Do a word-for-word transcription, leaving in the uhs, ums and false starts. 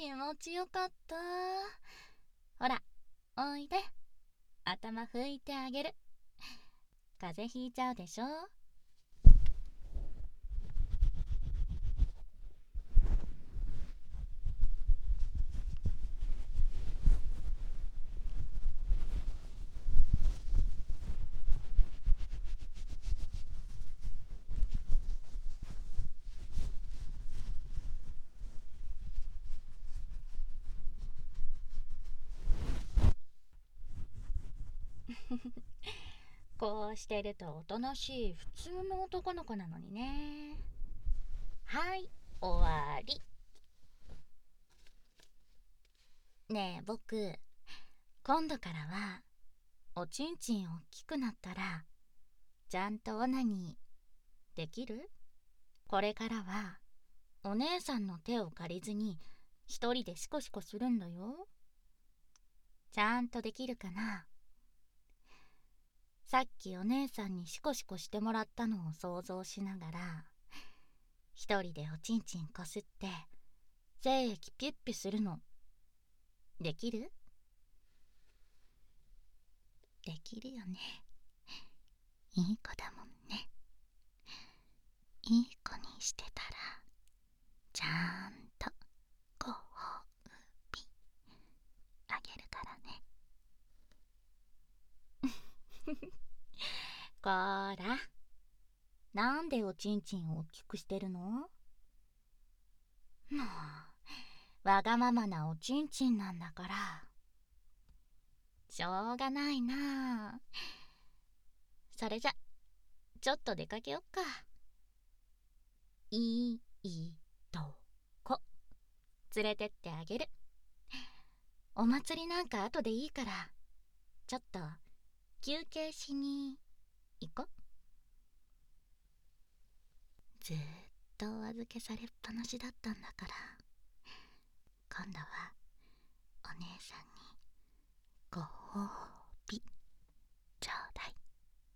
気持ちよかった。ほら、おいで。頭拭いてあげる。風邪ひいちゃうでしょ。こうしてるとおとなしい普通の男の子なのにね。はい、終わり。ねえ僕、今度からはおちんちん大きくなったらちゃんとオナニーできる？これからはお姉さんの手を借りずに一人でシコシコするんだよ。ちゃんとできるかな？さっきお姉さんにシコシコしてもらったのを想像しながら一人でおちんちんこすって精液ピュッピュするのできる？できるよね。いい子だもんね。いい子にしてたらちゃんとご褒美あげるからね。こーら、なんでおちんちんを大きくしてるの？もうわがままなおちんちんなんだから。しょうがないなあ。それじゃちょっと出かけよっか。いいとこ連れてってあげる。お祭りなんか後でいいからちょっと休憩しに行こ。ずーっとお預けされっぱなしだったんだから今度はお姉さんにご褒